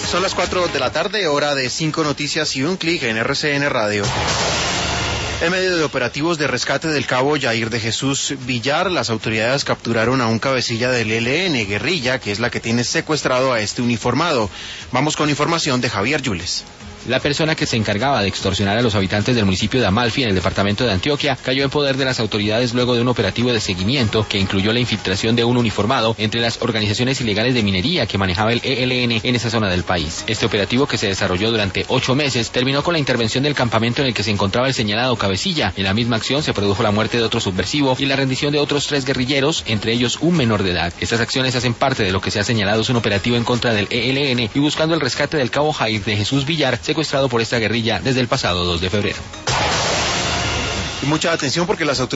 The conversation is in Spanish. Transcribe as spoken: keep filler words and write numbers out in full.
Son las cuatro de la tarde, hora de cinco noticias y un clic en R C N Radio. En medio de operativos de rescate del cabo Yair de Jesús Villar, las autoridades capturaron a un cabecilla del E L N, guerrilla, que es la que tiene secuestrado a este uniformado. Vamos con información de Javier Yules. La persona que se encargaba de extorsionar a los habitantes del municipio de Amalfi, en el departamento de Antioquia, cayó en poder de las autoridades luego de un operativo de seguimiento que incluyó la infiltración de un uniformado entre las organizaciones ilegales de minería que manejaba el E L N en esa zona del país. Este operativo, que se desarrolló durante ocho meses, terminó con la intervención del campamento en el que se encontraba el señalado cabecilla. En la misma acción se produjo la muerte de otro subversivo y la rendición de otros tres guerrilleros, entre ellos un menor de edad. Estas acciones hacen parte de lo que se ha señalado es un operativo en contra del E L N y buscando el rescate del cabo Jair de Jesús Villar, secuestrado por esta guerrilla desde el pasado dos de febrero. Y mucha atención porque las autoridades